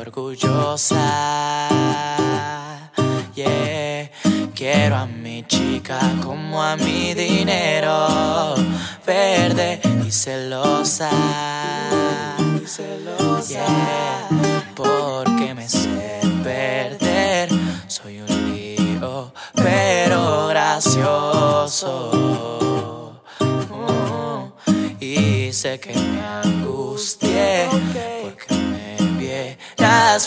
orgullosa. Yeah, quiero a mi chica como a mi dinero, verde y celosa. Yeah, porque me sé perder, soy un lío pero gracioso. Y sé que me angustié porque me vieras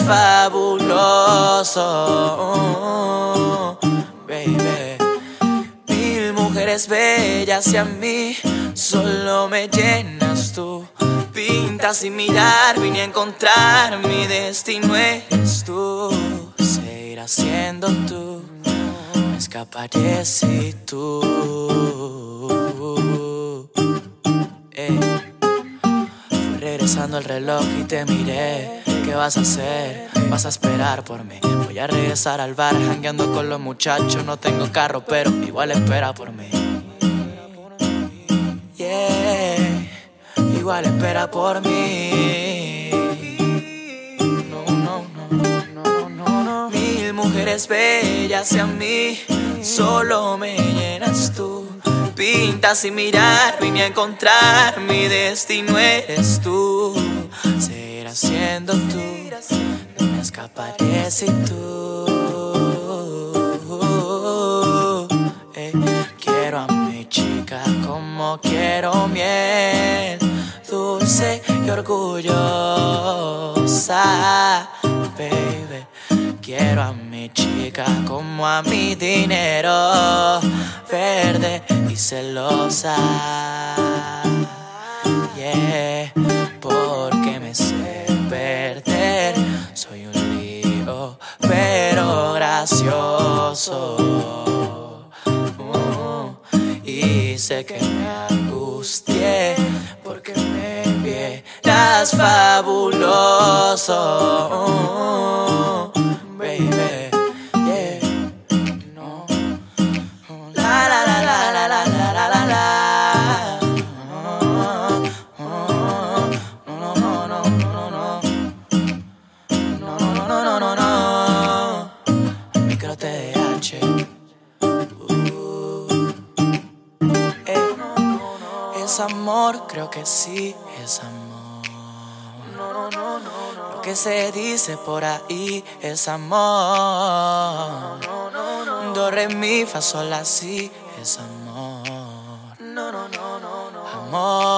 fabuloso. Baby, mil mujeres bellas y a mí solo me llenas tú. Pintas sin mirar, vine a encontrar mi destino eres tú. Seguirás siendo tú, me escaparé si tú. Fui regresando el reloj y te miré. ¿Qué vas a hacer? Vas a esperar por mí. Voy a regresar al bar, jangueando con los muchachos. No tengo carro, pero igual espera por mí. Yeah, igual espera por mí. No. Mil mujeres bellas y a mí solo me llenas tú. Pintas sin mirar, vine a encontrar mi destino eres tú. Seguirás siendo tú, no me escaparé si tú. Quiero a mi chica como quiero miel, dulce y orgullosa, baby. Quiero a mi chica como a mi dinero, verde y celosa. Yeah, porque me sé perder, soy un lío pero gracioso. Y sé que me angustié porque me vieras fabuloso. Baby, yeah, no. La la la la la la la la la la. No. Micro TDH. Es amor, creo que sí, es amor. Lo que se dice por ahí es amor. Do, re, mi, fa, sol, la, si, es amor. Amor.